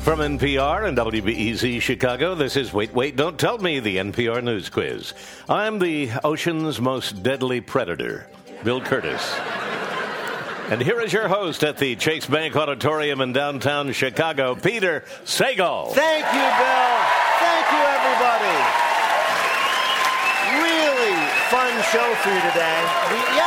From NPR and WBEZ Chicago, this is Wait, Wait, Don't Tell Me, the NPR News Quiz. I'm the ocean's most deadly predator, Bill Curtis. And here is your host at the Chase Bank Auditorium in downtown Chicago, Peter Sagal. Thank you, Bill. Thank you, everybody. Really fun show for you today.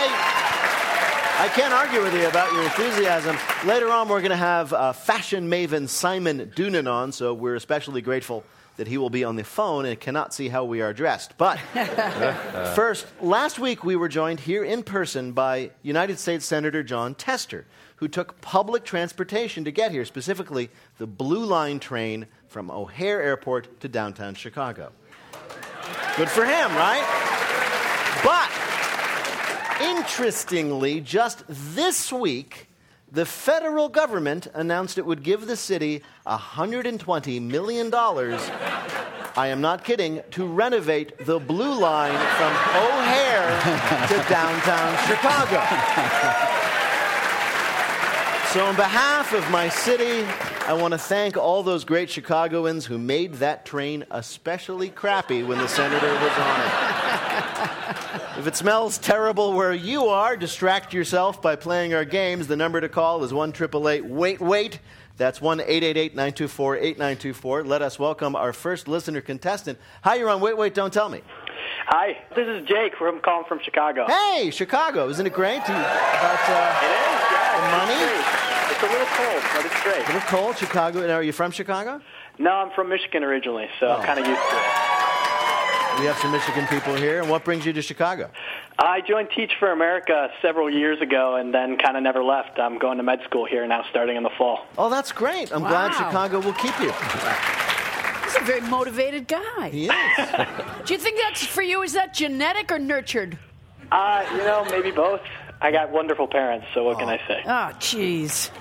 I can't argue with you about your enthusiasm. Later on, we're going to have fashion maven Simon Doonan on, so we're especially grateful that he will be on the phone and cannot see how we are dressed. But first, last week we were joined here in person by United States Senator Jon Tester, who took public transportation to get here, specifically the Blue Line train from O'Hare Airport to downtown Chicago. Good for him, right? But interestingly, just this week, the federal government announced it would give the city $120 million, I am not kidding, to renovate the Blue Line from O'Hare to downtown Chicago. So on behalf of my city, I want to thank all those great Chicagoans who made that train especially crappy when the senator was on it. If it smells terrible where you are, distract yourself by playing our games. The number to call is 1-888-WAIT-WAIT. That's 1-888-924-8924. Let us welcome our first listener contestant. Hi, you're on Wait, Wait, Don't Tell Me. Hi, this is Jake. I'm calling from Chicago. Hey, Chicago. Isn't it great? It is, yeah. The money? It's a little cold, but it's great. A little cold, Chicago. Now, are you from Chicago? No, I'm from Michigan originally, so I'm kind of used to it. We have some Michigan people here. And what brings you to Chicago? I joined Teach for America several years ago and then kind of never left. I'm going to med school here now starting in the fall. Oh, that's great. I'm glad Chicago will keep you. He's a very motivated guy. He is. Do you think that's for you? Is that genetic or nurtured? Maybe both. I got wonderful parents, so what can I say? Oh, jeez.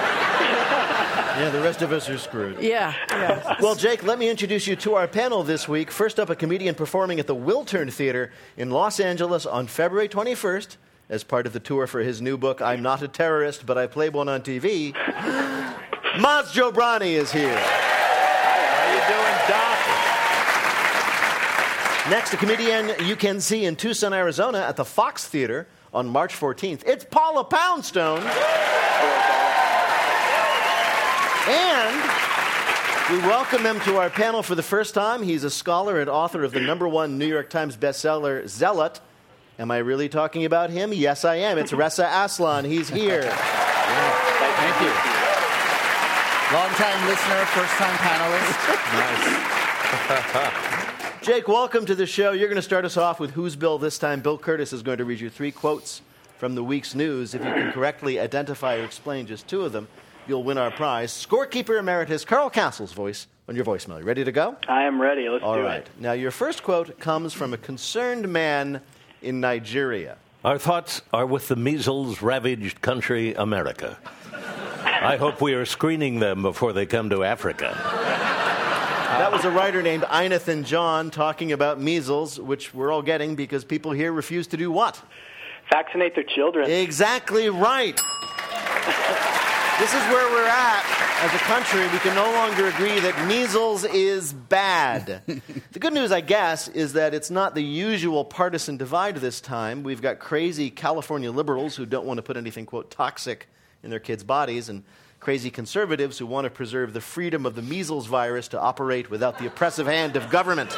Yeah, the rest of us are screwed. Yeah. Well, Jake, let me introduce you to our panel this week. First up, a comedian performing at the Wiltern Theater in Los Angeles on February 21st as part of the tour for his new book, I'm Not a Terrorist, But I Play One on TV. Maz Jobrani is here. How you doing, Doc? Next, a comedian you can see in Tucson, Arizona at the Fox Theater on March 14th. It's Paula Poundstone. And we welcome him to our panel for the first time. He's a scholar and author of the #1 New York Times bestseller, Zealot. Am I really talking about him? Yes, I am. It's Reza Aslan. He's here. Thank you. Long-time listener, first-time panelist. Nice. Jake, welcome to the show. You're going to start us off with Who's Bill this time. Bill Curtis is going to read you 3 quotes from the week's news. If you can correctly identify or explain just 2 of them, you'll win our prize. Scorekeeper Emeritus Carl Castle's voice on your voicemail. You ready to go? I am ready. Let's do right. it. Now, your first quote comes from a concerned man in Nigeria. Our thoughts are with the measles-ravaged country, America. I hope we are screening them before they come to Africa. That was a writer named Einathan John talking about measles, which we're all getting because people here refuse to do what? Vaccinate their children. Exactly right. This is where we're at as a country. We can no longer agree that measles is bad. The good news, I guess, is that it's not the usual partisan divide this time. We've got crazy California liberals who don't want to put anything, quote, toxic in their kids' bodies, and crazy conservatives who want to preserve the freedom of the measles virus to operate without the oppressive hand of government.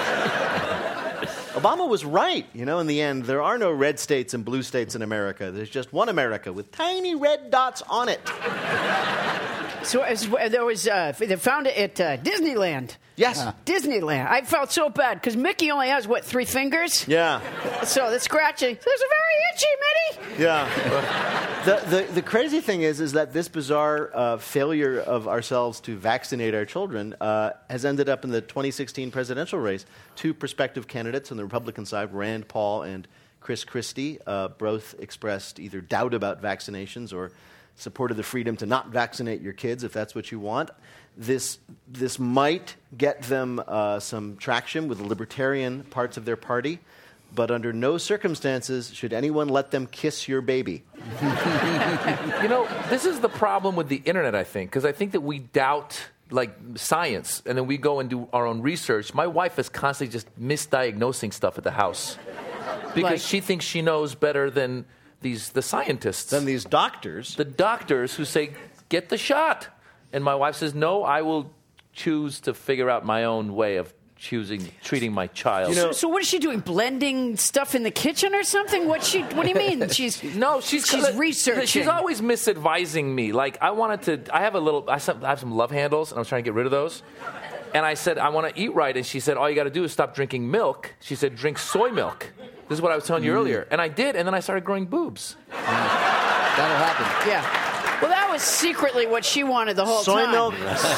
Obama was right, in the end. There are no red states and blue states in America. There's just one America with tiny red dots on it. So they found it at Disneyland. Yes. Disneyland. I felt so bad because Mickey only has, 3 fingers? Yeah. So the scratching. This is very itchy, Minnie. Yeah. The crazy thing is that this bizarre failure of ourselves to vaccinate our children has ended up in the 2016 presidential race. 2 prospective candidates on the Republican side, Rand Paul and Chris Christie, both expressed either doubt about vaccinations or supported the freedom to not vaccinate your kids if that's what you want. This might get them some traction with the libertarian parts of their party, but under no circumstances should anyone let them kiss your baby. You know, this is the problem with the internet, I think, because I think that we doubt science, and then we go and do our own research. My wife is constantly just misdiagnosing stuff at the house because she thinks she knows better than the scientists. Than these doctors. The doctors who say, get the shot. And my wife says, no, I will choose to figure out my own way of treating my child. So what is she doing? Blending stuff in the kitchen or something? What do you mean? She's researching. She's always misadvising me. Like I have some love handles, and I was trying to get rid of those. And I said I want to eat right, and she said all you got to do is stop drinking milk. She said drink soy milk. This is what I was telling you earlier, and I did, and then I started growing boobs. That'll happen. Yeah. Well, that was secretly what she wanted the whole time. Soy milk.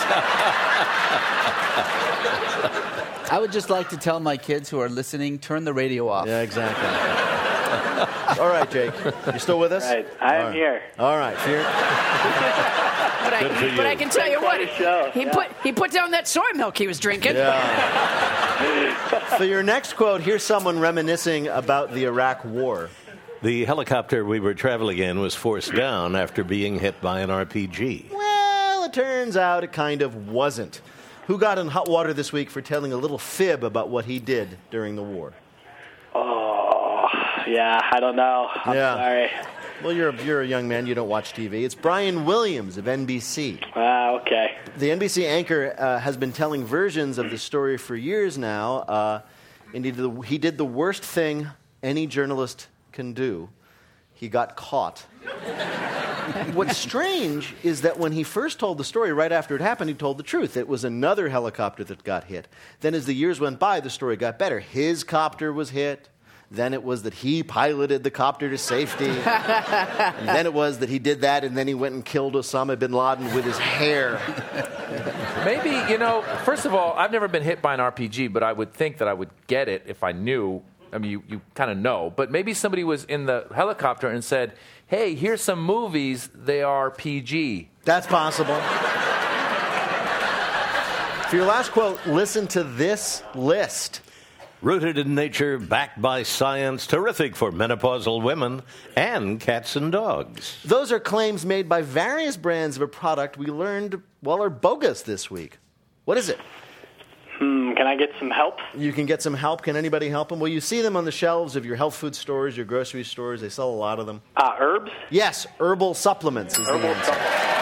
I would just like to tell my kids who are listening, turn the radio off. Yeah, exactly. All right, Jake. You still with us? Right. I am here. All right. But I can tell you what, he put down that soy milk he was drinking. Yeah. For your next quote, here's someone reminiscing about the Iraq War. The helicopter we were traveling in was forced down after being hit by an RPG. Well, it turns out it kind of wasn't. Who got in hot water this week for telling a little fib about what he did during the war? Oh, yeah, I don't know. I'm sorry. Well, you're a young man. You don't watch TV. It's Brian Williams of NBC. Okay. The NBC anchor has been telling versions of the story for years now. And he did the worst thing any journalist can do. He got caught. What's strange is that when he first told the story, right after it happened, he told the truth. It was another helicopter that got hit. Then as the years went by, the story got better. His copter was hit. Then it was that he piloted the copter to safety. And then it was that he did that, and then he went and killed Osama bin Laden with his hair. Maybe, first of all, I've never been hit by an RPG, but I would think that I would get it if I knew. I mean, you kind of know. But maybe somebody was in the helicopter and said, hey, here's some movies, they are PG. That's possible. For your last quote, listen to this list. Rooted in nature, backed by science, terrific for menopausal women and cats and dogs. Those are claims made by various brands of a product we learned, are bogus this week. What is it? Can I get some help? You can get some help. Can anybody help them? Well, you see them on the shelves of your health food stores, your grocery stores. They sell a lot of them. Herbs? Yes, herbal supplements is the answer.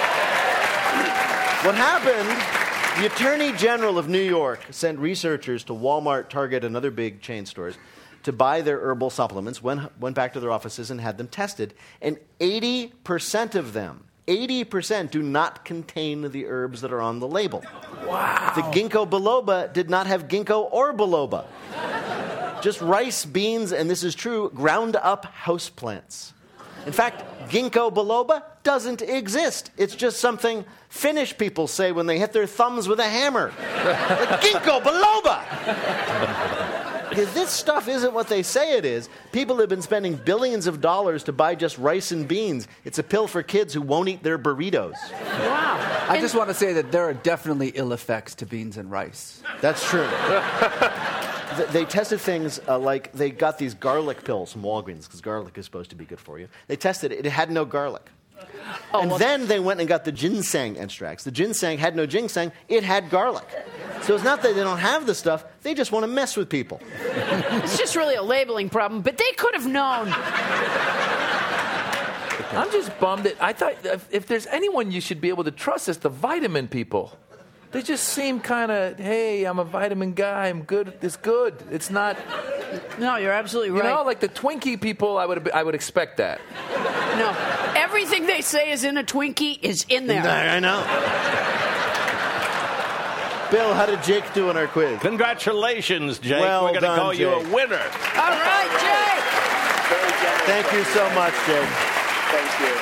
What happened, the Attorney General of New York sent researchers to Walmart, Target, and other big chain stores to buy their herbal supplements, went back to their offices and had them tested, and 80% of them, 80% do not contain the herbs that are on the label. Wow. The ginkgo biloba did not have ginkgo or biloba. Just rice, beans, and this is true, ground up houseplants. In fact, ginkgo biloba doesn't exist. It's just something Finnish people say when they hit their thumbs with a hammer. Like, ginkgo biloba! Because this stuff isn't what they say it is. People have been spending billions of dollars to buy just rice and beans. It's a pill for kids who won't eat their burritos. Wow. I just want to say that there are definitely ill effects to beans and rice. That's true. They tested things like they got these garlic pills from Walgreens, because garlic is supposed to be good for you. They tested it. It had no garlic. Then they went and got the ginseng extracts. The ginseng had no ginseng. It had garlic. So it's not that they don't have the stuff. They just want to mess with people. It's just really a labeling problem, but they could have known. I'm just bummed that I thought if there's anyone you should be able to trust, it's the vitamin people. They just seem kind of, hey, I'm a vitamin guy. I'm good. It's good. It's not. No, you're absolutely right. Like the Twinkie people, I would expect that. No, everything they say is in a Twinkie is in there. I know. Bill, how did Jake do in our quiz? Congratulations, Jake. Well We're going to call done, you a Jake. winner. All right, Jake. Very generous. Thank you so much, Jake. Thank you.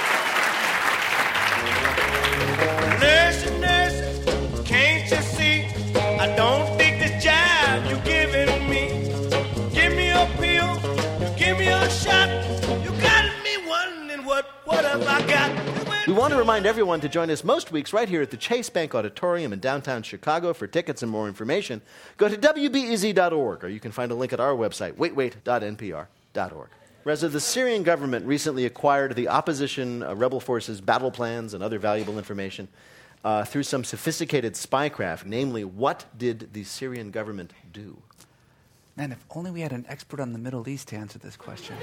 Nurse, can't you see? I don't think this job you're giving me. Give me a pill, you give me a shot. You got me wondering what have I got? We want to remind everyone to join us most weeks right here at the Chase Bank Auditorium in downtown Chicago. For tickets and more information, go to WBEZ.org, or you can find a link at our website, waitwait.npr.org. Reza, the Syrian government recently acquired the opposition rebel forces' battle plans and other valuable information through some sophisticated spycraft. Namely, what did the Syrian government do? Man, if only we had an expert on the Middle East to answer this question.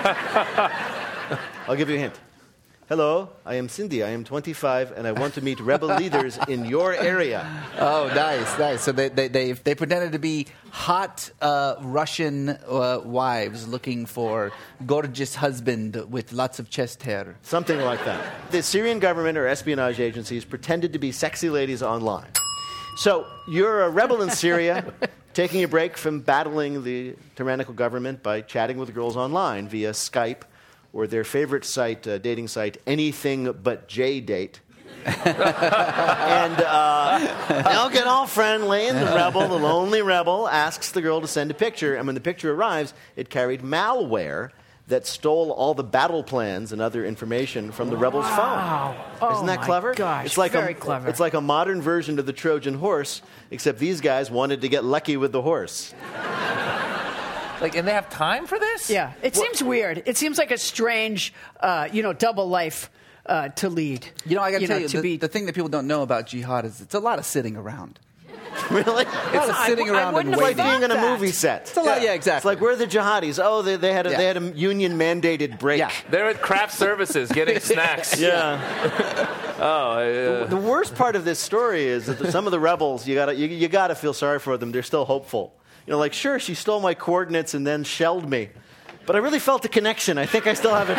I'll give you a hint. Hello, I am Cindy. I am 25, and I want to meet rebel leaders in your area. Oh, nice. So they pretended to be hot Russian wives looking for gorgeous husband with lots of chest hair. Something like that. The Syrian government or espionage agencies pretended to be sexy ladies online. So you're a rebel in Syria, taking a break from battling the tyrannical government by chatting with girls online via Skype, or their favorite site, dating site, Anything But J-Date. And they'll get all friendly, and the lonely rebel, asks the girl to send a picture. And when the picture arrives, it carried malware that stole all the battle plans and other information from the rebel's phone. Isn't that clever? Gosh, it's like very clever. It's like a modern version of the Trojan horse, except these guys wanted to get lucky with the horse. And they have time for this? Yeah, it seems weird. It seems like a strange, double life to lead. I got to tell you, the thing that people don't know about jihad is it's a lot of sitting around. Really? It's sitting around and It's waiting. like being in a movie set. It's a lot, yeah, exactly. It's like, where are the jihadis? Oh, they had a union-mandated break. Yeah. They're at craft services getting snacks. Yeah. The The worst part of this story is that some of the rebels, you gotta feel sorry for them. They're still hopeful. Sure, she stole my coordinates and then shelled me, but I really felt the connection. I think I still have a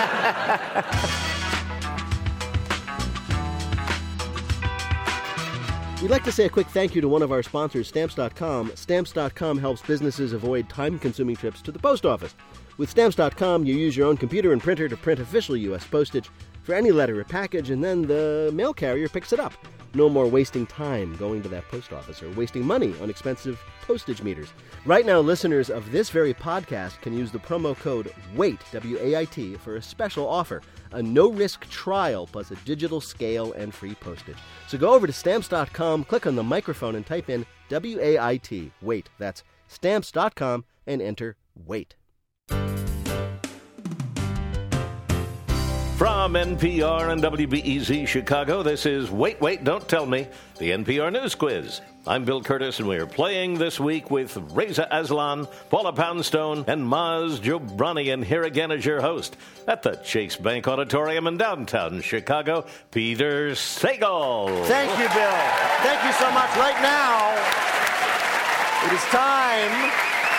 chance. We'd like to say a quick thank you to one of our sponsors, Stamps.com. Stamps.com helps businesses avoid time-consuming trips to the post office. With Stamps.com, you use your own computer and printer to print official U.S. postage for any letter or package, and then the mail carrier picks it up. No more wasting time going to that post office or wasting money on expensive postage meters. Right now, listeners of this very podcast can use the promo code WAIT, W-A-I-T, for a special offer, a no-risk trial plus a digital scale and free postage. So go over to Stamps.com, click on the microphone, and type in W-A-I-T, WAIT. That's Stamps.com, and enter WAIT. From NPR and WBEZ Chicago, this is Wait, Wait, Don't Tell Me, the NPR News Quiz. I'm Bill Curtis, and we are playing this week with Reza Aslan, Paula Poundstone, and Maz Jobrani. And here again is your host at the Chase Bank Auditorium in downtown Chicago, Peter Sagal. Thank you, Bill. Thank you so much. Right now, it is time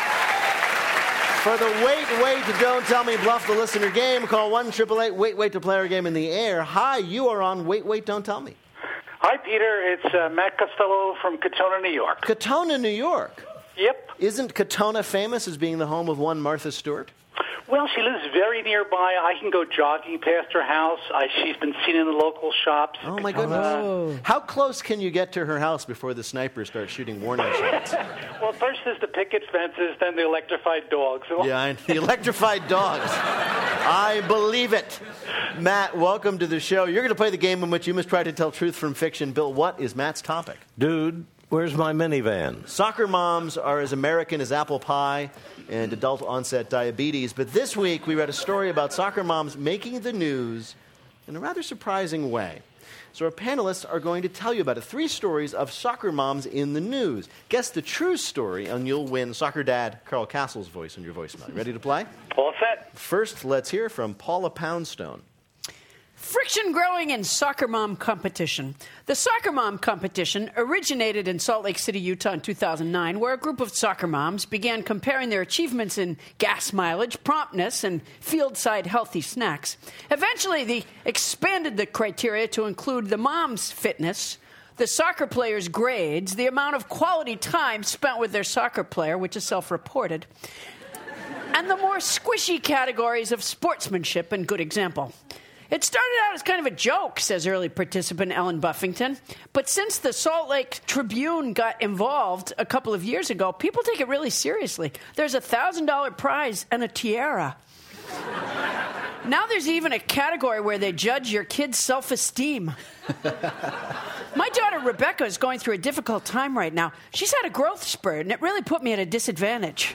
for the Wait, Wait, Don't Tell Me Bluff the Listener game. Call 1-888-WAIT-WAIT to play our game in the air. Hi, you are on Wait, Wait, Don't Tell Me. Hi, Peter. It's Matt Costello from Katona, New York. Katona, New York? Yep. Isn't Katona famous as being the home of one Martha Stewart? Well, she lives very nearby. I can go jogging past her house. She's been seen in the local shops. Oh, my goodness. How close can you get to her house before the snipers start shooting warning shots? Well, first there's the picket fences, then the electrified dogs. Yeah, the electrified dogs. I believe it. Matt, welcome to the show. You're going to play the game in which you must try to tell truth from fiction. Bill, what is Matt's topic? Dude, where's my minivan? Soccer moms are as American as apple pie and adult-onset diabetes. But this week, we read a story about soccer moms making the news in a rather surprising way. So our panelists are going to tell you about it. 3 stories of soccer moms in the news. Guess the true story, and you'll win soccer dad Carl Castle's voice on your voicemail. Ready to play? All set. First, let's hear from Paula Poundstone. Friction growing in soccer mom competition. The soccer mom competition originated in Salt Lake City, Utah in 2009, where a group of soccer moms began comparing their achievements in gas mileage, promptness, and field-side healthy snacks. Eventually, they expanded the criteria to include the mom's fitness, the soccer player's grades, the amount of quality time spent with their soccer player, which is self-reported, and the more squishy categories of sportsmanship and good example. It started out as kind of a joke, says early participant Ellen Buffington. But since the Salt Lake Tribune got involved a couple of years ago, people take it really seriously. There's a $1,000 prize and a tiara. Now there's even a category where they judge your kid's self-esteem. My daughter Rebecca is going through a difficult time right now. She's had a growth spurt, and it really put me at a disadvantage.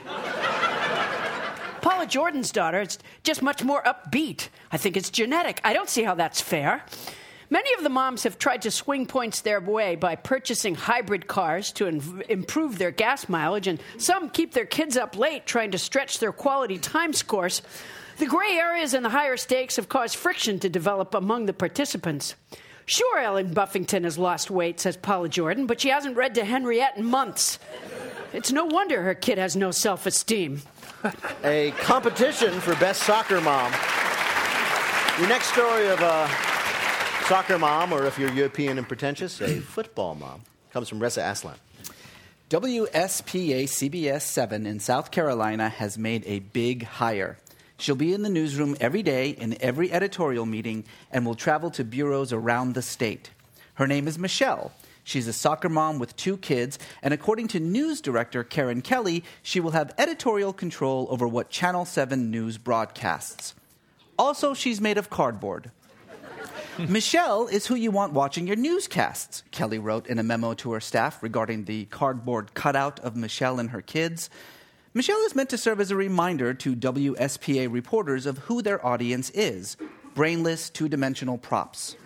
Paula Jordan's daughter is just much more upbeat. I think it's genetic. I don't see how that's fair. Many of the moms have tried to swing points their way by purchasing hybrid cars to improve their gas mileage, and some keep their kids up late trying to stretch their quality time scores. The gray areas and the higher stakes have caused friction to develop among the participants. Sure, Ellen Buffington has lost weight, says Paula Jordan, but she hasn't read to Henriette in months. It's no wonder her kid has no self-esteem. A competition for best soccer mom. Your next story of a soccer mom, or if you're European and pretentious, a football mom, comes from Reza Aslan. WSPA CBS 7 in South Carolina has made a big hire. She'll be in the newsroom every day in every editorial meeting and will travel to bureaus around the state. Her name is Michelle. She's a soccer mom with 2 kids, and according to news director Karen Kelly, she will have editorial control over what Channel 7 News broadcasts. Also, she's made of cardboard. Michelle is who you want watching your newscasts, Kelly wrote in a memo to her staff regarding the cardboard cutout of Michelle and her kids. Michelle is meant to serve as a reminder to WSPA reporters of who their audience is. Brainless, two-dimensional props.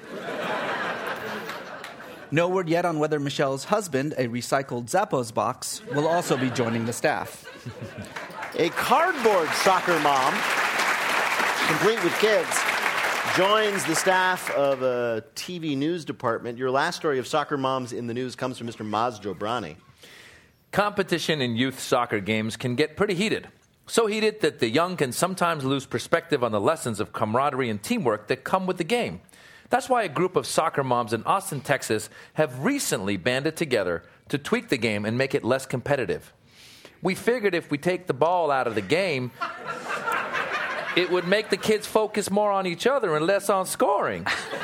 No word yet on whether Michelle's husband, a recycled Zappos box, will also be joining the staff. A cardboard soccer mom, complete with kids, joins the staff of a TV news department. Your last story of soccer moms in the news comes from Mr. Maz Jobrani. Competition in youth soccer games can get pretty heated. So heated that the young can sometimes lose perspective on the lessons of camaraderie and teamwork that come with the game. That's why a group of soccer moms in Austin, Texas, have recently banded together to tweak the game and make it less competitive. We figured if we take the ball out of the game, it would make the kids focus more on each other and less on scoring,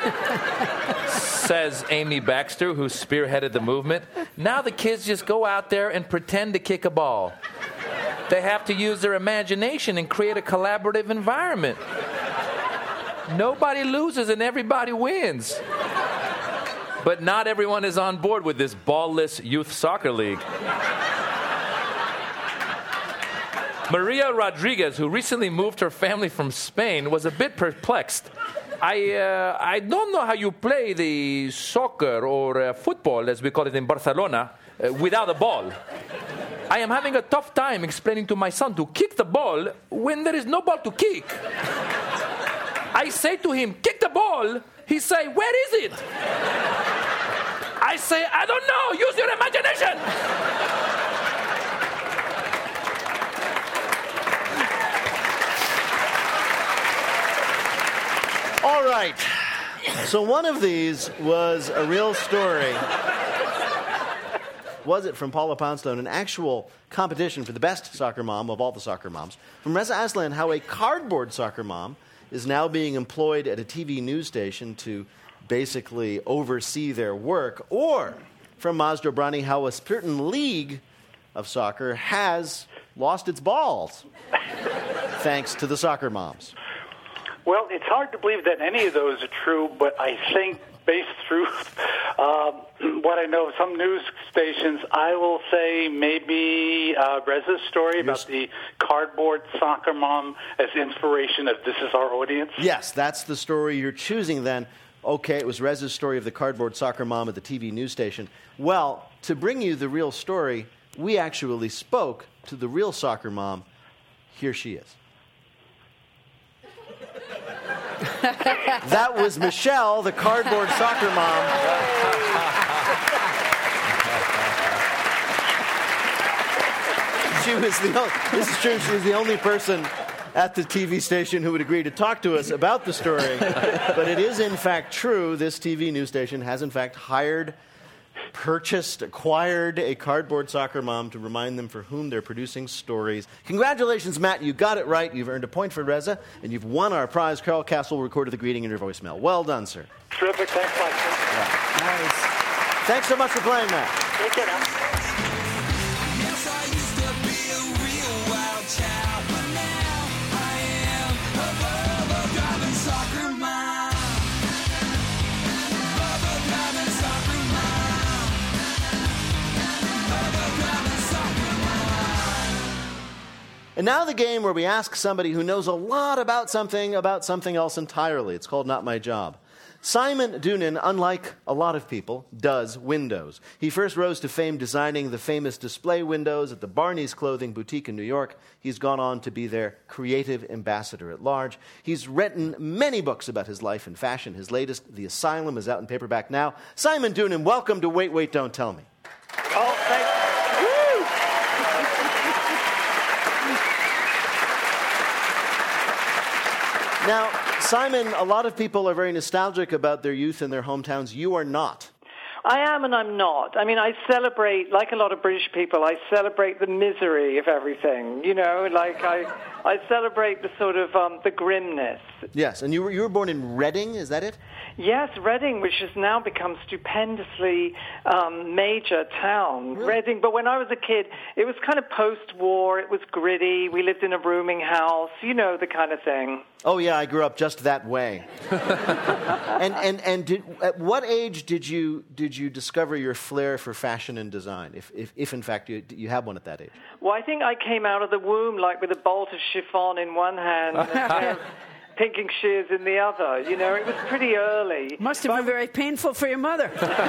says Amy Baxter, who spearheaded the movement. Now the kids just go out there and pretend to kick a ball. They have to use their imagination and create a collaborative environment. Nobody loses and everybody wins. But not everyone is on board with this ball-less youth soccer league. Maria Rodriguez, who recently moved her family from Spain, was a bit perplexed. I don't know how you play the soccer or football, as we call it in Barcelona, without a ball. I am having a tough time explaining to my son to kick the ball when there is no ball to kick. I say to him, kick the ball. He say, where is it? I say, I don't know. Use your imagination. All right. So one of these was a real story. Was it from Paula Poundstone, an actual competition for the best soccer mom of all the soccer moms? From Reza Aslan, how a cardboard soccer mom is now being employed at a TV news station to basically oversee their work. Or from Maz Jobrani, how a certain league of soccer has lost its balls thanks to the soccer moms. Well, it's hard to believe that any of those are true, but I think based through what I know of some news stations, I will say maybe Reza's story about the cardboard soccer mom as inspiration of This Is Our Audience. Yes, that's the story you're choosing then. Okay, it was Reza's story of the cardboard soccer mom at the TV news station. Well, to bring you the real story, we actually spoke to the real soccer mom. Here she is. That was Michelle, the cardboard soccer mom. This is true, she was the only person at the TV station who would agree to talk to us about the story. But it is, in fact, true. This TV news station has, in fact, acquired a cardboard soccer mom to remind them for whom they're producing stories. Congratulations, Matt. You got it right. You've earned a point for Reza, and you've won our prize. Carol Castle recorded the greeting in your voicemail. Well done, sir. Terrific. Thanks, Mike. Yeah. Nice. Thanks so much for playing, Matt. Take care now. Wild child, but now I am above a And now the game where we ask somebody who knows a lot about something else entirely. It's called Not My Job. Simon Doonan, unlike a lot of people, does windows. He first rose to fame designing the famous display windows at the Barney's Clothing Boutique in New York. He's gone on to be their creative ambassador at large. He's written many books about his life and fashion. His latest, The Asylum, is out in paperback now. Simon Doonan, welcome to Wait, Wait, Don't Tell Me. Oh, thank you. Now, Simon, a lot of people are very nostalgic about their youth in their hometowns. You are not. I am and I'm not. I mean, I celebrate, like a lot of British people, I celebrate the misery of everything. You know, like I celebrate the sort of the grimness. Yes, and you were born in Reading, is that it? Yes, Reading, which has now become stupendously major town. Really? Reading, but when I was a kid, it was kind of post-war. It was gritty. We lived in a rooming house. You know, the kind of thing. Oh yeah, I grew up just that way. and at what age did you discover your flair for fashion and design? If in fact you had one at that age. Well, I think I came out of the womb like with a bolt of chiffon in one hand and a pair of pinking shears in the other. You know, it was pretty early. Must have been very painful for your mother.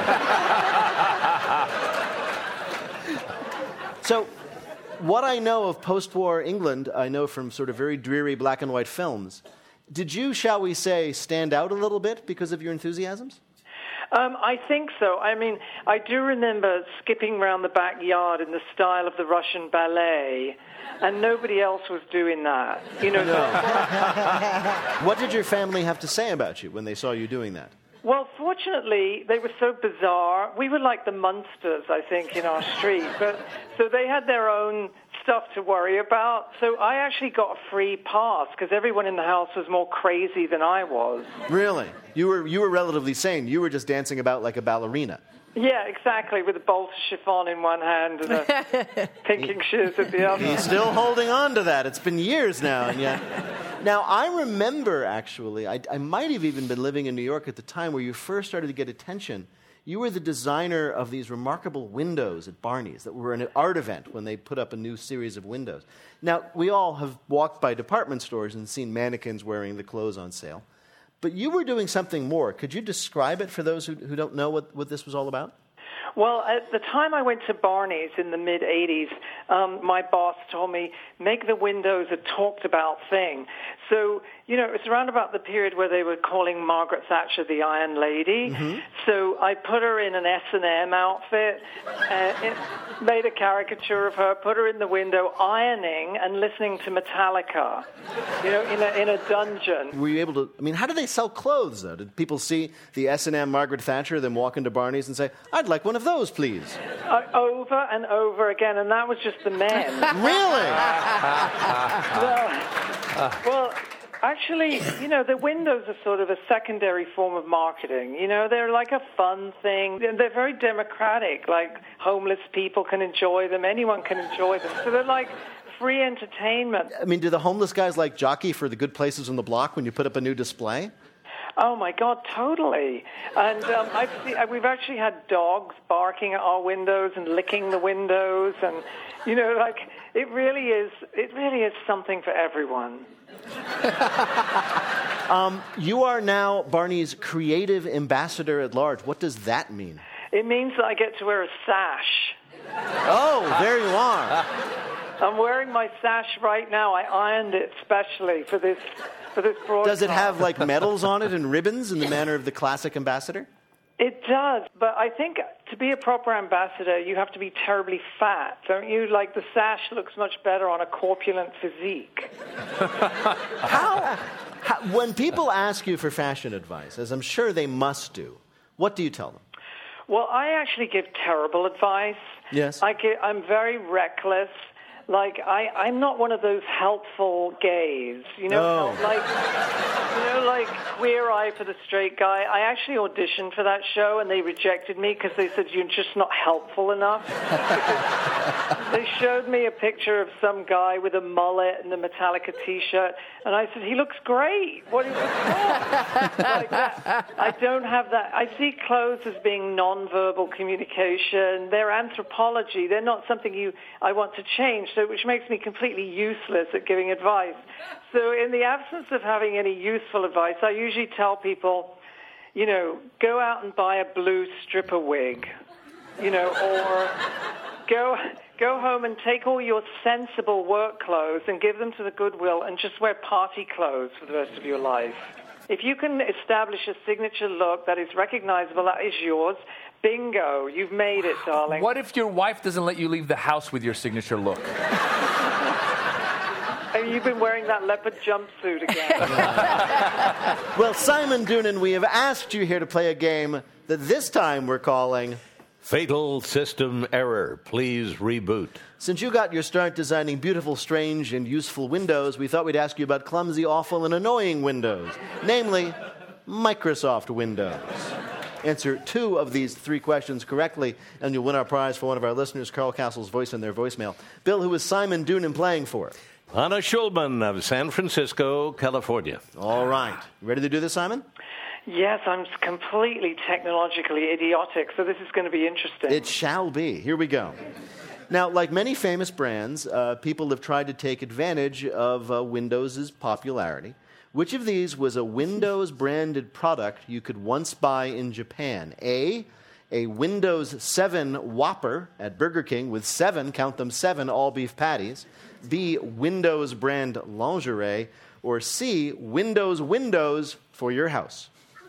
So, what I know of post-war England, I know from sort of very dreary black and white films. Did you, shall we say, stand out a little bit because of your enthusiasms? I think so. I mean, I do remember skipping around the backyard in the style of the Russian ballet, and nobody else was doing that. You know. No. What did your family have to say about you when they saw you doing that? Well, fortunately, they were so bizarre. We were like the Munsters, I think, in our street. But so they had their own stuff to worry about. So I actually got a free pass because everyone in the house was more crazy than I was. Really? You were relatively sane. You were just dancing about like a ballerina. Yeah, exactly, with a bolt of chiffon in one hand and a pinking shears at the other. He's still holding on to that. It's been years now, and yet. Now, I remember, actually, I might have even been living in New York at the time where you first started to get attention. You were the designer of these remarkable windows at Barney's that were an art event when they put up a new series of windows. Now, we all have walked by department stores and seen mannequins wearing the clothes on sale. But you were doing something more. Could you describe it for those who don't know what this was all about? Well, at the time I went to Barney's in the mid-'80s, my boss told me, make the windows a talked-about thing. So, you know, it was around about the period where they were calling Margaret Thatcher the Iron Lady. Mm-hmm. So I put her in an S&M outfit, made a caricature of her, put her in the window ironing and listening to Metallica, you know, in a dungeon. Were you able to, I mean, how did they sell clothes, though? Did people see the S&M Margaret Thatcher, then walk into Barney's and say, I'd like one of those, please? Over and over again, and that was just the men. Really? Well, actually, you know, the windows are sort of a secondary form of marketing. You know, they're like a fun thing. They're very democratic. Like, homeless people can enjoy them. Anyone can enjoy them. So they're like free entertainment. I mean, do the homeless guys like jockey for the good places on the block when you put up a new display? Oh, my God, totally. And we've actually had dogs barking at our windows and licking the windows. And, you know, like, it really is something for everyone. You are now Barney's creative ambassador at large. What does that mean? It means that I get to wear a sash. Oh, there you are. I'm wearing my sash right now. I ironed it specially for this broadcast. Does it have, like, medals on it and ribbons in the manner of the classic ambassador? It does, but I think to be a proper ambassador, you have to be terribly fat, don't you? Like, the sash looks much better on a corpulent physique. How, when people ask you for fashion advice, as I'm sure they must do, what do you tell them? Well, I actually give terrible advice. Yes. I'm very reckless. Like, I'm not one of those helpful gays, you know, like Queer Eye for the Straight Guy. I actually auditioned for that show, and they rejected me because they said, you're just not helpful enough. They showed me a picture of some guy with a mullet and a Metallica T-shirt, and I said, he looks great. What is it called? Like that. I don't have that. I see clothes as being nonverbal communication. They're anthropology. They're not something I want to change. which makes me completely useless at giving advice. So in the absence of having any useful advice, I usually tell people, go out and buy a blue stripper wig, or go home and take all your sensible work clothes and give them to the Goodwill and just wear party clothes for the rest of your life. If you can establish a signature look that is recognizable, that is yours. Bingo, you've made it, darling. What if your wife doesn't let you leave the house with your signature look? You've been wearing that leopard jumpsuit again. Well, Simon Doonan, we have asked you here to play a game that this time we're calling Fatal System Error. Please reboot. Since you got your start designing beautiful, strange, and useful windows, we thought we'd ask you about clumsy, awful, and annoying Windows, namely Microsoft Windows. Answer 2 of these 3 questions correctly, and you'll win our prize for one of our listeners, Carl Castle's voice in their voicemail. Bill, who is Simon Doonan playing for? Anna Schulman of San Francisco, California. All right. You ready to do this, Simon? Yes, I'm completely technologically idiotic, so this is going to be interesting. It shall be. Here we go. Now, like many famous brands, people have tried to take advantage of Windows' popularity. Which of these was a Windows-branded product you could once buy in Japan? A Windows 7 Whopper at Burger King with 7, count them 7, all-beef patties. B, Windows brand lingerie. Or C, Windows for your house.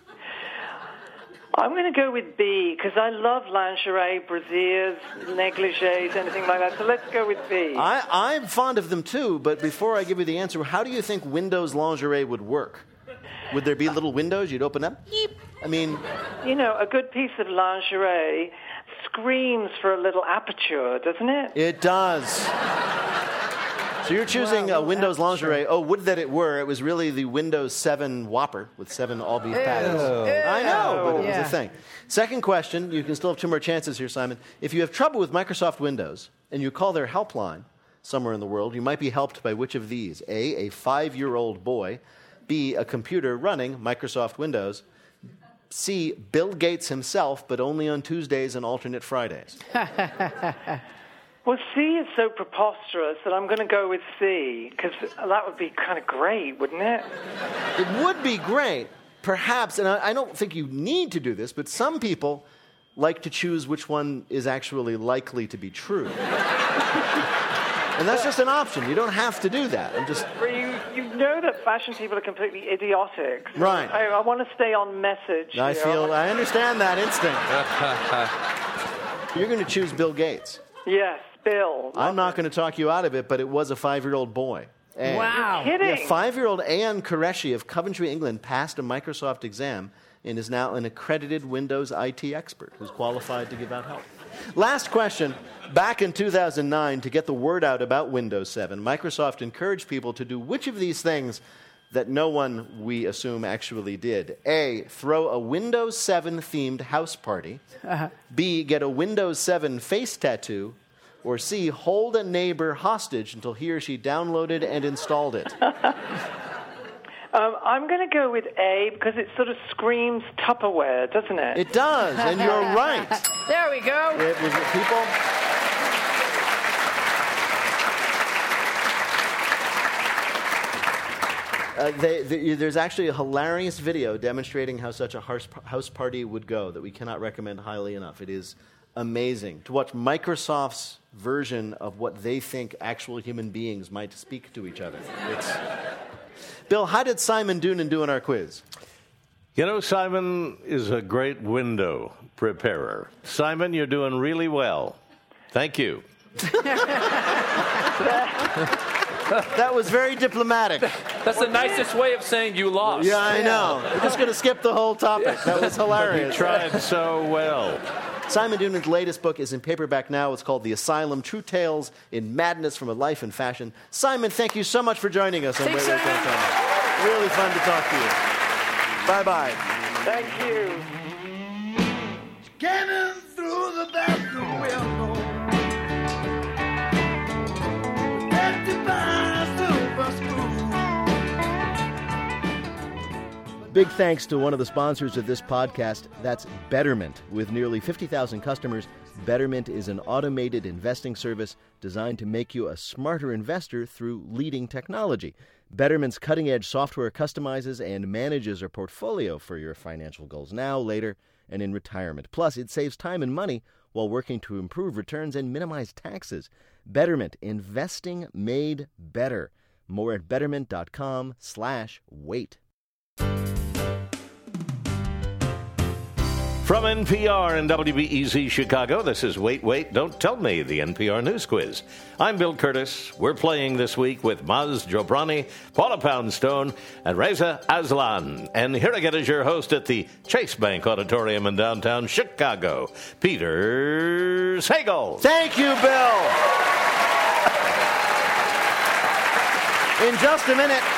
I'm going to go with B, because I love lingerie, brasiers, negligees, anything like that. So let's go with B. I'm fond of them too, but before I give you the answer, how do you think Windows lingerie would work? Would there be little windows you'd open up? I mean... a good piece of lingerie screams for a little aperture, doesn't it? It does. So you're choosing Windows lingerie. Oh, would that it were. It was really the Windows 7 Whopper with 7 all-beef patties. I know, but it was a thing. Second question. You can still have 2 more chances here, Simon. If you have trouble with Microsoft Windows and you call their helpline somewhere in the world, you might be helped by which of these? A 5-year-old boy. B, a computer running Microsoft Windows. C, Bill Gates himself, but only on Tuesdays and alternate Fridays. Well, C is so preposterous that I'm going to go with C, because that would be kind of great, wouldn't it? It would be great, perhaps, and I don't think you need to do this, but some people like to choose which one is actually likely to be true. And that's just an option. You don't have to do that. You know that fashion people are completely idiotic. So right. I want to stay on message. I understand that instinct. You're going to choose Bill Gates. Yes, Bill. I'm not going to talk you out of it, but it was a 5-year-old boy. Wow. You're kidding. Yeah, 5-year-old Ayan Qureshi of Coventry, England, passed a Microsoft exam and is now an accredited Windows IT expert who's qualified to give out help. Last question. Back in 2009, to get the word out about Windows 7, Microsoft encouraged people to do which of these things that no one, we assume, actually did? A, throw a Windows 7 themed house party. B, get a Windows 7 face tattoo. Or C, hold a neighbor hostage until he or she downloaded and installed it. I'm going to go with A, because it sort of screams Tupperware, doesn't it? It does, and you're right. There we go. It was people... there's actually a hilarious video demonstrating how such a house party would go that we cannot recommend highly enough. It is amazing to watch Microsoft's version of what they think actual human beings might speak to each other. Bill, how did Simon Doonan do in our quiz? Simon is a great window preparer. Simon, you're doing really well. Thank you. That was very diplomatic. That's the nicest way of saying you lost. Yeah, I know. We're just going to skip the whole topic. That was hilarious. You tried so well. Simon Doonan's latest book is in paperback now. It's called The Asylum, True Tales in Madness from a Life in Fashion. Simon, thank you so much for joining us. Thanks, Simon. Really fun to talk to you. Bye-bye. Thank you. Cannon through the bathroom window. big thanks to one of the sponsors of this podcast. That's Betterment. With nearly 50,000 customers, Betterment is an automated investing service designed to make you a smarter investor through leading technology. Betterment's cutting-edge software customizes and manages a portfolio for your financial goals now, later, and in retirement. Plus, it saves time and money while working to improve returns and minimize taxes. Betterment, investing made better. More at betterment.com/wait. From NPR and WBEZ Chicago, this is Wait, Wait, Don't Tell Me, the NPR News Quiz. I'm Bill Curtis. We're playing this week with Maz Jobrani, Paula Poundstone, and Reza Aslan. And here again is your host at the Chase Bank Auditorium in downtown Chicago, Peter Sagal. Thank you, Bill. In just a minute,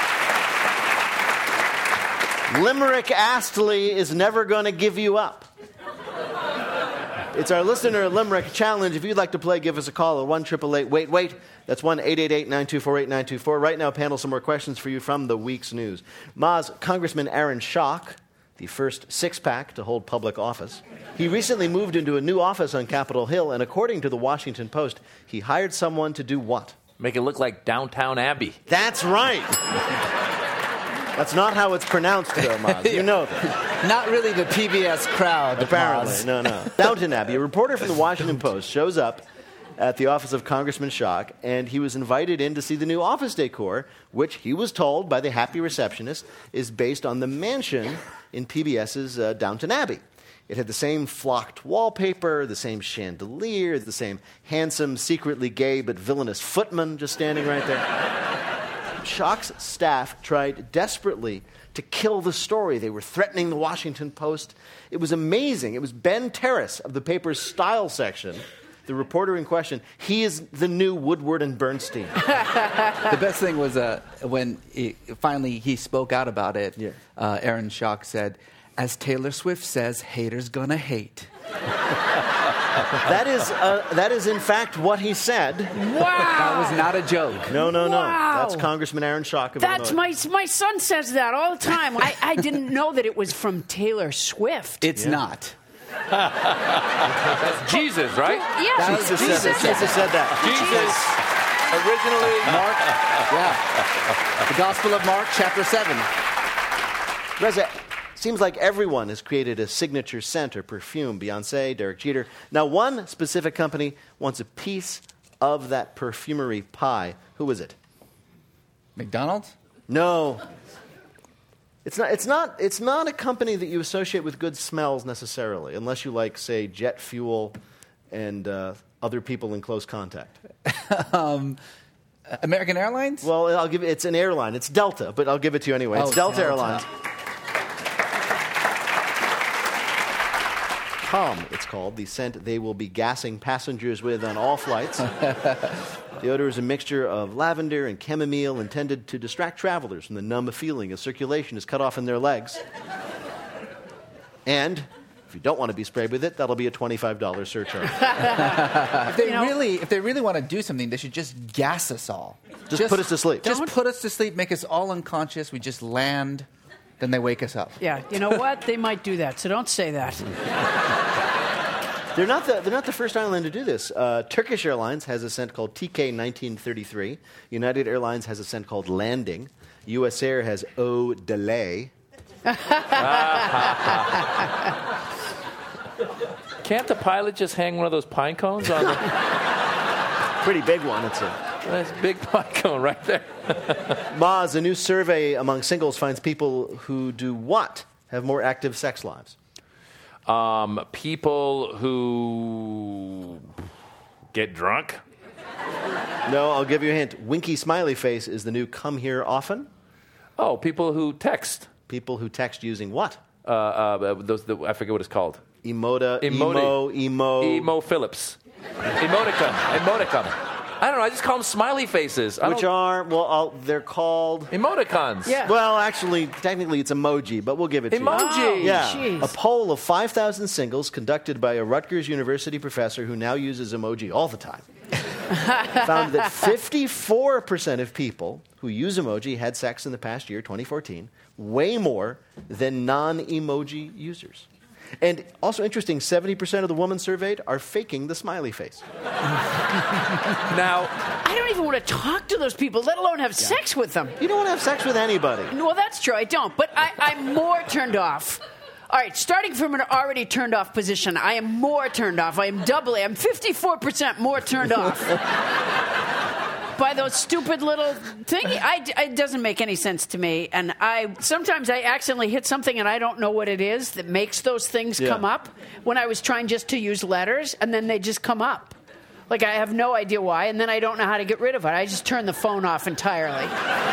Limerick Astley is never going to give you up. It's our listener Limerick challenge. If you'd like to play, give us a call at 1-888-WAIT-WAIT. That's 1-888-924-8924. Right now, panel, some more questions for you from the week's news. Maz, Congressman Aaron Schock, the first six-pack to hold public office. He recently moved into a new office on Capitol Hill, and according to the Washington Post, he hired someone to do what? Make it look like Downtown Abbey. That's right. That's not how it's pronounced, though, Maz. You know that. Not really the PBS crowd, Apparently, Maz. no. Downton Abbey. A reporter from the Washington Post shows up at the office of Congressman Schock, and he was invited in to see the new office decor, which he was told by the happy receptionist is based on the mansion in PBS's Downton Abbey. It had the same flocked wallpaper, the same chandelier, the same handsome, secretly gay but villainous footman just standing right there. Schock's staff tried desperately to kill the story. They were threatening the Washington Post. It was amazing. It was Ben Terrace of the paper's style section, the reporter in question. He is the new Woodward and Bernstein. The best thing was when finally he spoke out about it, Aaron Schock said, "As Taylor Swift says, haters gonna hate." That is in fact what he said. Wow. That was not a joke. No. Wow. That's Congressman Aaron Schock of That's Illinois. my son says that all the time. I didn't know that it was from Taylor Swift. It's not. That's Jesus, right? Yeah, Jesus said that. Jesus. Originally. Mark, the Gospel of Mark, chapter 7. Reza, seems like everyone has created a signature scent or perfume. Beyonce, Derek Jeter. Now, one specific company wants a piece of that perfumery pie. Who is it? McDonald's? No. It's not a company that you associate with good smells necessarily, unless you like, say, jet fuel and other people in close contact. American Airlines? Well, it's an airline. It's Delta, but I'll give it to you anyway. It's Delta Airlines. Calm, it's called, the scent they will be gassing passengers with on all flights. The odor is a mixture of lavender and chamomile intended to distract travelers from the numb feeling as circulation is cut off in their legs. And if you don't want to be sprayed with it, that'll be a $25 surcharge. If they really want to do something, they should just gas us all. Just put us to sleep. Just put us to sleep, make us all unconscious. We just land, then they wake us up. Yeah, you know what? They might do that, so don't say that. They're not the first airline to do this. Turkish Airlines has a scent called TK 1933. United Airlines has a scent called Landing. US Air has Au Delay. Can't the pilot just hang one of those pine cones on the... Pretty big one. It's a That's a big pine cone right there. Maz, a new survey among singles finds people who do what have more active sex lives? People who get drunk. No, I'll give you a hint. Winky smiley face is the new come here often. Oh, people who text. People who text using what? I forget what it's called. Emo Phillips. Emoticon. I don't know. I just call them smiley faces. They're called emoticons. Yeah. Well, actually, technically, it's emoji, but we'll give it to you. Emoji. Yeah. Geez. A poll of 5,000 singles conducted by a Rutgers University professor who now uses emoji all the time found that 54% of people who use emoji had sex in the past year, 2014, way more than non-emoji users. And also interesting, 70% of the women surveyed are faking the smiley face. Now, I don't even want to talk to those people, let alone have sex with them. You don't want to have sex with anybody. Well, that's true, I don't. But I'm more turned off. All right, starting from an already turned off position, I am more turned off. I'm 54% more turned off by those stupid little things. It doesn't make any sense to me. And sometimes I accidentally hit something and I don't know what it is that makes those things come up when I was trying just to use letters, and then they just come up. Like, I have no idea why, and then I don't know how to get rid of it. I just turn the phone off entirely.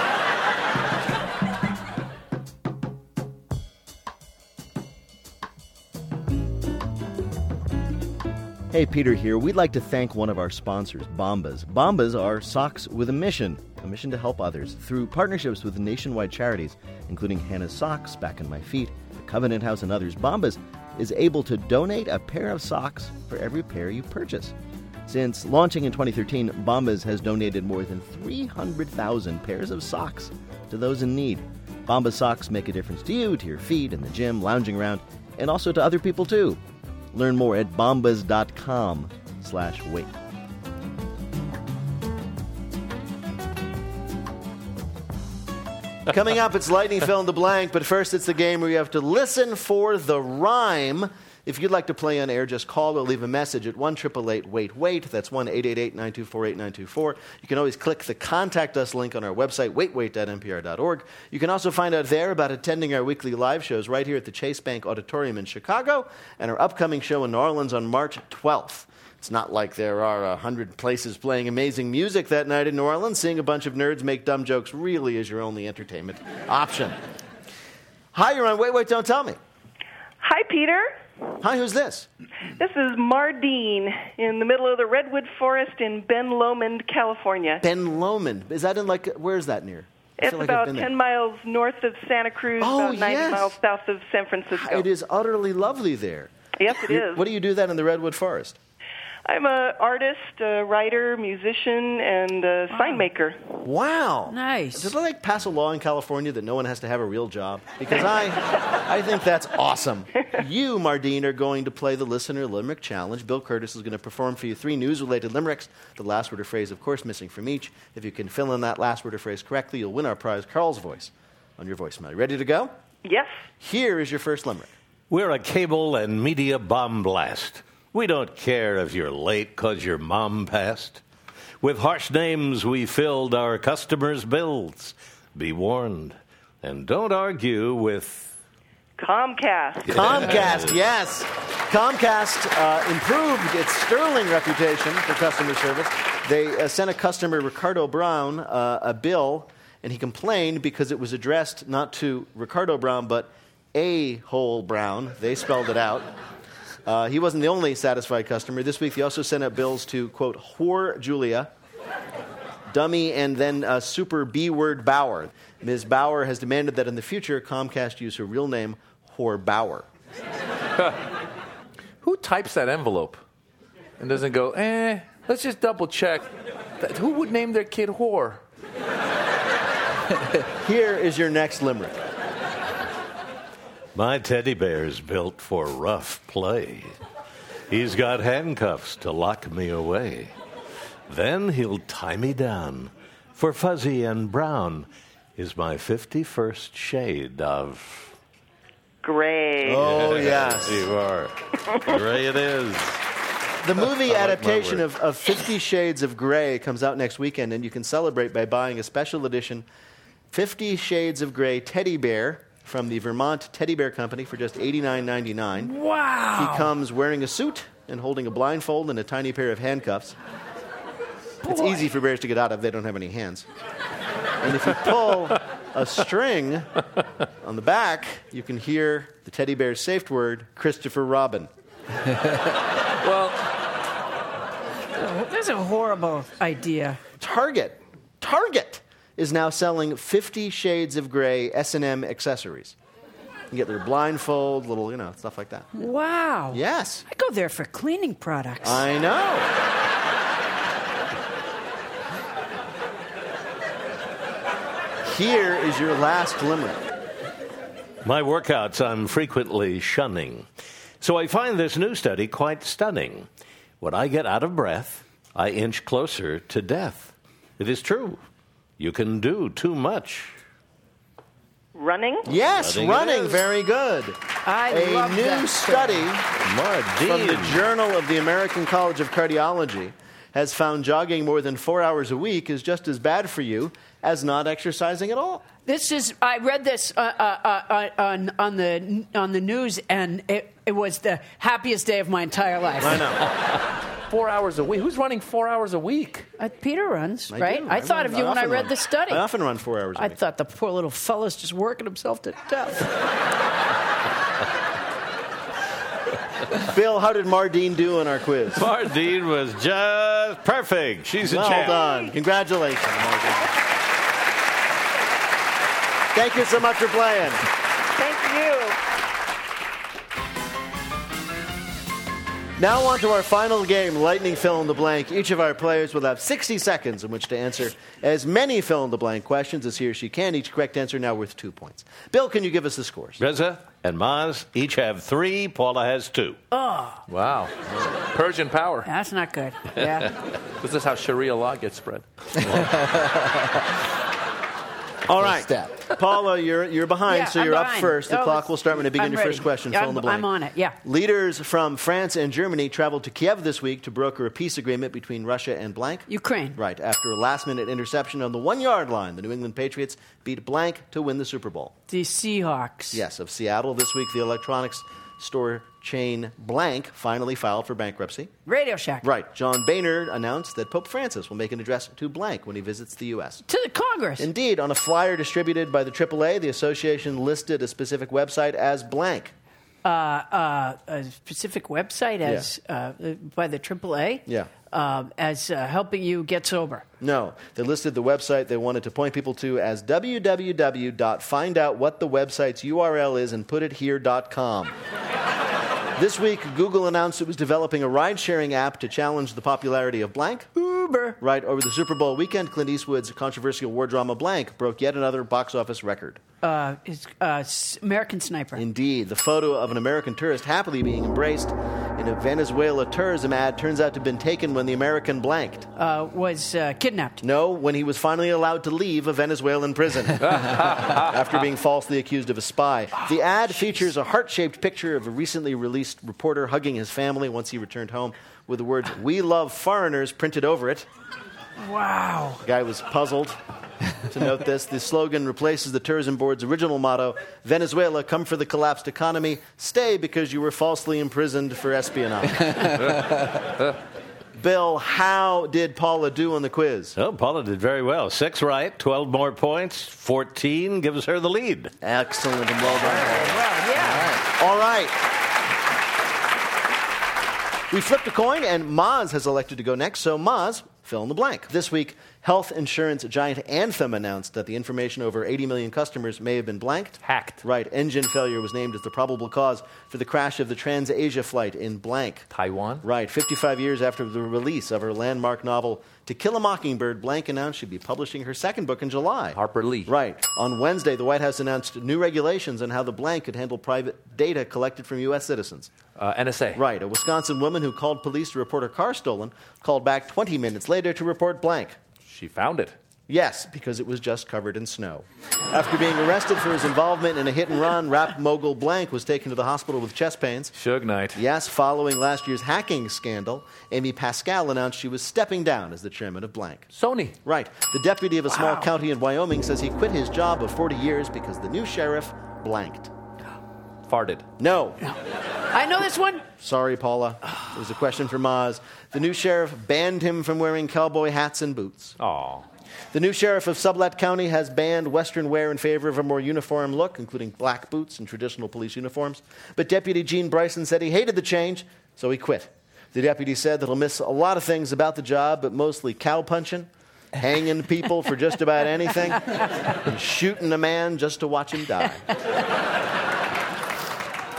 Hey, Peter here. We'd like to thank one of our sponsors, Bombas. Bombas are socks with a mission to help others. Through partnerships with nationwide charities, including Hannah's Socks, Back in My Feet, the Covenant House, and others, Bombas is able to donate a pair of socks for every pair you purchase. Since launching in 2013, Bombas has donated more than 300,000 pairs of socks to those in need. Bombas socks make a difference to you, to your feet, in the gym, lounging around, and also to other people, too. Learn more at bombas.com/wait. Coming up, it's Lightning Fill in the Blank, but first it's the game where you have to listen for the rhyme. If you'd like to play on air, just call or leave a message at 1-888-WAIT-WAIT. That's 1-888-924-8924. You can always click the Contact Us link on our website, waitwait.npr.org. You can also find out there about attending our weekly live shows right here at the Chase Bank Auditorium in Chicago and our upcoming show in New Orleans on March 12th. It's not like there are 100 places playing amazing music that night in New Orleans. Seeing a bunch of nerds make dumb jokes really is your only entertainment option. Hi, you're on Wait, Wait, Don't Tell Me. Hi, Peter. Hi, who's this? This is Mardine in the middle of the Redwood Forest in Ben Lomond, California. Ben Lomond. Is that in, where's that near? It's about 10 miles north of Santa Cruz, about 90 miles south of San Francisco. It is utterly lovely there. Yes, it is. What do you do then in the Redwood Forest? I'm an artist, a writer, musician, and a sign maker. Wow. Nice. Does it pass a law in California that no one has to have a real job? Because I think that's awesome. You, Mardine, are going to play the Listener Limerick Challenge. Bill Curtis is going to perform for you 3 news-related limericks, the last word or phrase, of course, missing from each. If you can fill in that last word or phrase correctly, you'll win our prize, Carl's Voice, on your voicemail. You ready to go? Yes. Here is your first limerick. We're a cable and media bomb blast. We don't care if you're late 'cause your mom passed. With harsh names we filled our customers' bills. Be warned, and don't argue with... Comcast. Comcast, yes. Comcast improved its sterling reputation for customer service. They sent a customer, Ricardo Brown, a bill, and he complained because it was addressed not to Ricardo Brown, but A-hole Brown. They spelled it out. He wasn't the only satisfied customer. This week, he also sent out bills to, quote, Whore Julia, Dummy, and then Super B-word Bauer. Ms. Bauer has demanded that in the future, Comcast use her real name, Whore Bauer. Who types that envelope and doesn't go, let's just double check. Who would name their kid Whore? Here is your next limerick. My teddy bear's built for rough play. He's got handcuffs to lock me away. Then he'll tie me down, for fuzzy and brown is my 51st shade of... Gray. Oh, yes. You are. Gray it is. The movie adaptation of 50 Shades of Grey comes out next weekend, and you can celebrate by buying a special edition 50 Shades of Grey teddy bear from the Vermont Teddy Bear Company for just $89.99. Wow. He comes wearing a suit and holding a blindfold and a tiny pair of handcuffs. Boy. It's easy for bears to get out of. They don't have any hands. And if you pull a string on the back, you can hear the teddy bear's safe word, Christopher Robin. Well, that's a horrible idea. Target is now selling 50 Shades of Grey S&M accessories. You can get their blindfold, little, stuff like that. Wow. Yes. I go there for cleaning products. I know. Here is your last limerick. My workouts I'm frequently shunning. So I find this new study quite stunning. When I get out of breath, I inch closer to death. It is true. You can do too much. Running? Yes, Running running. it is. Very good. I A love new that study from the Mardine. Journal of the American College of Cardiology has found jogging more than 4 hours a week is just as bad for you as not exercising at all. This is. I read this on the news, and it was the happiest day of my entire life. I know. 4 hours a week. Who's running 4 hours a week? Peter runs, I right? do. I thought of you when I often read run. the study. I often run 4 hours a I week. thought the poor little fella's just working himself to death. Bill, how did Mardine do on our quiz? Mardine was just perfect. She's a Well champ. done. Congratulations, Mardine. Thank you so much for playing. Thank you. Now on to our final game, Lightning Fill in the Blank. Each of our players will have 60 seconds in which to answer as many fill in the blank questions as he or she can. Each correct answer now worth 2 points. Bill, can you give us the scores? Reza and Maz each have 3. Paula has 2. Wow. Persian power. That's not good. Yeah. This is how Sharia law gets spread. All right. Paula, you're behind, Yeah, so I'm you're behind. up first. The Oh, clock will start when I begin I'm your first ready. question. Fill in the blank. I'm on it, yeah. Leaders from France and Germany traveled to Kiev this week to broker a peace agreement between Russia and blank. Ukraine. Right. After a last-minute interception on the 1-yard line, the New England Patriots beat blank to win the Super Bowl. The Seahawks. Yes, of Seattle. This week, the electronics store chain blank finally filed for bankruptcy. Radio Shack. Right. John Boehner announced that Pope Francis will make an address to blank when he visits the U.S. To the Congress. Indeed, on a flyer distributed by the AAA, the association listed a specific website as blank. A specific website as by the AAA. Yeah. As helping you get sober. No, they listed the website they wanted to point people to as www.findoutwhatthewebsite's URL is and putithere.com. This week, Google announced it was developing a ride-sharing app to challenge the popularity of blank. Uber. Right, over the Super Bowl weekend, Clint Eastwood's controversial war drama Blank broke yet another box office record. American Sniper. Indeed, the photo of an American tourist happily being embraced in a Venezuela tourism ad turns out to have been taken when the American blanked. Was kidnapped. No, when he was finally allowed to leave a Venezuelan prison after being falsely accused of a spy. The ad features a heart-shaped picture of a recently released reporter hugging his family once he returned home with the words, "We love foreigners," printed over it. Wow. The guy was puzzled to note this. The slogan replaces the tourism board's original motto, "Venezuela, come for the collapsed economy. Stay because you were falsely imprisoned for espionage." Bill, how did Paula do on the quiz? Oh, Paula did very well. 6 right, 12 more points, 14 gives her the lead. Excellent and well done, Paula. Well, yeah. All right. We flipped a coin, and Maz has elected to go next. So, Maz, fill in the blank. This week, health insurance giant Anthem announced that the information over 80 million customers may have been blanked. Hacked. Right. Engine failure was named as the probable cause for the crash of the TransAsia flight in blank. Taiwan. Right. 55 years after the release of her landmark novel To Kill a Mockingbird, Blank announced she'd be publishing her second book in July. Harper Lee. Right. On Wednesday, the White House announced new regulations on how the blank could handle private data collected from U.S. citizens. NSA. Right. A Wisconsin woman who called police to report her car stolen called back 20 minutes later to report blank. She found it. Yes, because it was just covered in snow. After being arrested for his involvement in a hit-and-run, rap mogul Blank was taken to the hospital with chest pains. Suge Knight. Yes, following last year's hacking scandal, Amy Pascal announced she was stepping down as the chairman of Blank. Sony. Right. The deputy of a small county in Wyoming says he quit his job of 40 years because the new sheriff blanked. Farted. No. I know this one. Sorry, Paula. It was a question for Maz. The new sheriff banned him from wearing cowboy hats and boots. Aw. The new sheriff of Sublette County has banned Western wear in favor of a more uniform look, including black boots and traditional police uniforms. But Deputy Gene Bryson said he hated the change, so he quit. The deputy said that he'll miss a lot of things about the job, but mostly cow punching, hanging people for just about anything, and shooting a man just to watch him die.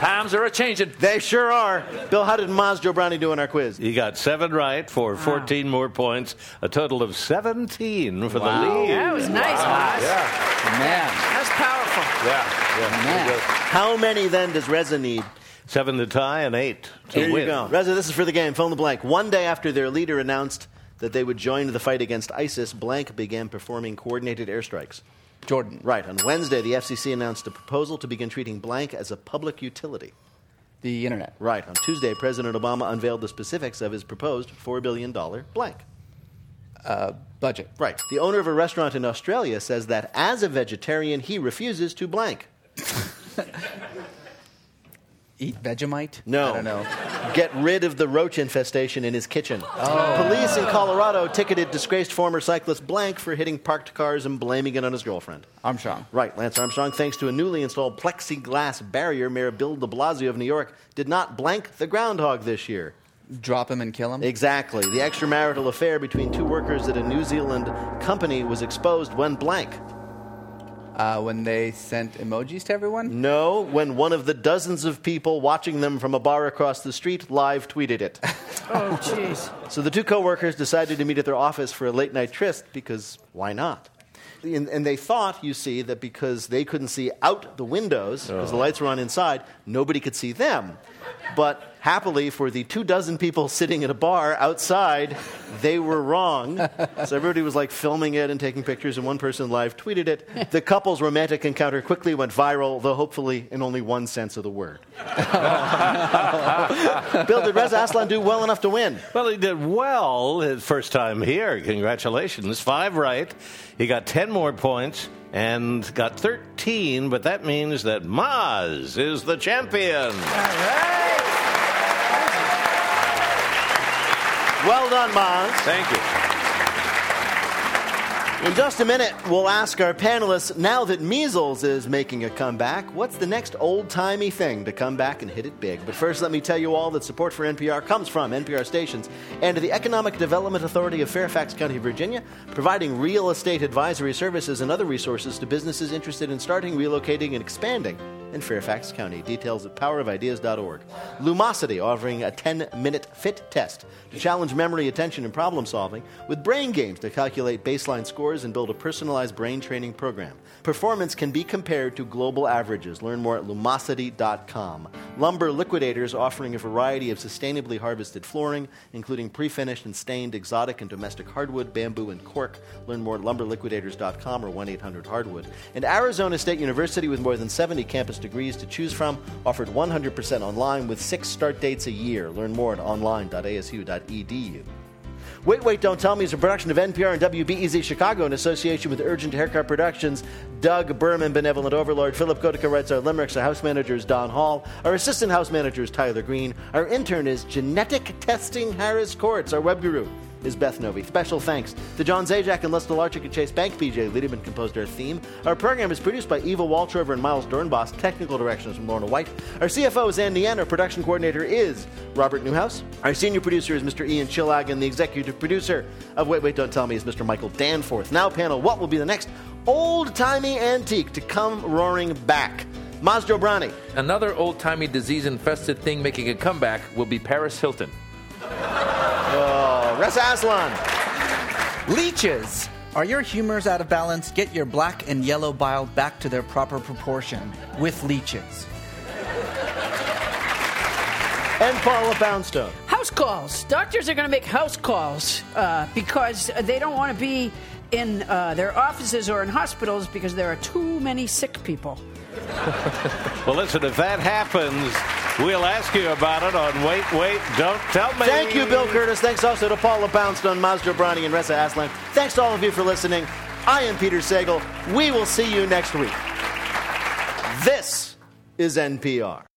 Times are a-changing. They sure are. Bill, how did Maz Jobrani do in our quiz? He got 7 right for 14 more points, a total of 17 for the lead. That was nice, Maz. Yeah. Man. That's powerful. Yeah. Man. How many then does Reza need? 7 to tie and 8 to Here win. you go. Reza, this is for the game. Fill in the blank. One day after their leader announced that they would join the fight against ISIS, blank began performing coordinated airstrikes. Jordan. Right. On Wednesday, the FCC announced a proposal to begin treating blank as a public utility. The internet. Right. On Tuesday, President Obama unveiled the specifics of his proposed $4 billion blank. Budget. Right. The owner of a restaurant in Australia says that as a vegetarian, he refuses to blank. Eat Vegemite? No. I don't know. Get rid of the roach infestation in his kitchen. Police in Colorado ticketed disgraced former cyclist blank for hitting parked cars and blaming it on his girlfriend. Armstrong. Right, Lance Armstrong, thanks to a newly installed plexiglass barrier, Mayor Bill de Blasio of New York did not blank the groundhog this year. Drop him and kill him? Exactly. The extramarital affair between 2 workers at a New Zealand company was exposed when blank. When they sent emojis to everyone? No, when one of the dozens of people watching them from a bar across the street live tweeted it. Oh, jeez. So the 2 co-workers decided to meet at their office for a late-night tryst because why not? And they thought, you see, that because they couldn't see out the windows, because the lights were on inside, nobody could see them. But happily, for the 24 people sitting at a bar outside, they were wrong. So everybody was like filming it and taking pictures, and one person live tweeted it. The couple's romantic encounter quickly went viral, though hopefully in only one sense of the word. Bill, did Reza Aslan do well enough to win? Well, he did well his first time here. Congratulations. 5 right. He got 10 more points and got 13, but that means that Maz is the champion. All right. Well done, Maz. Thank you. In just a minute, we'll ask our panelists, now that measles is making a comeback, what's the next old-timey thing to come back and hit it big? But first, let me tell you all that support for NPR comes from NPR stations and the Economic Development Authority of Fairfax County, Virginia, providing real estate advisory services and other resources to businesses interested in starting, relocating, and expanding in Fairfax County. Details at powerofideas.org. Lumosity, offering a 10-minute fit test to challenge memory, attention, and problem solving with brain games to calculate baseline scores and build a personalized brain training program. Performance can be compared to global averages. Learn more at lumosity.com. Lumber Liquidators, offering a variety of sustainably harvested flooring, including pre-finished and stained exotic and domestic hardwood, bamboo, and cork. Learn more at lumberliquidators.com or 1-800-HARDWOOD. And Arizona State University, with more than 70 campus degrees to choose from, offered 100% online with 6 start dates a year. Learn more at online.asu.edu. Wait, Don't Tell Me is a production of NPR and WBEZ Chicago in association with Urgent Haircut Productions. Doug Berman, Benevolent Overlord. Philip Kotica writes our limericks. Our house manager is Don Hall. Our assistant house manager is Tyler Green. Our intern is Genetic Testing Harris Courts. Our web guru is Beth Novi. Special thanks to John Zajac and Les Delarczyk and Chase Bank. PJ Liederman composed our theme. Our program is produced by Eva Waltrover and Miles Dornbos. Technical direction is from Lorna White. Our CFO is Ann Nien. Our production coordinator is Robert Newhouse. Our senior producer is Mr. Ian Chillag, and the executive producer of Wait, Don't Tell Me is Mr. Michael Danforth. Now, panel, what will be the next old-timey antique to come roaring back? Maz Jobrani. Another old-timey disease-infested thing making a comeback will be Paris Hilton. Reza Aslan. Leeches. Are your humors out of balance? Get your black and yellow bile back to their proper proportion with leeches. And Paula Poundstone. House calls. Doctors are going to make house calls because they don't want to be in their offices or in hospitals because there are too many sick people. Well, listen, if that happens, we'll ask you about it on Wait, Don't Tell Me. Thank you, Bill Curtis. Thanks also to Paula Poundstone, Maz Jobrani, and Reza Aslan. Thanks to all of you for listening. I am Peter Sagal. We will see you next week. This is NPR.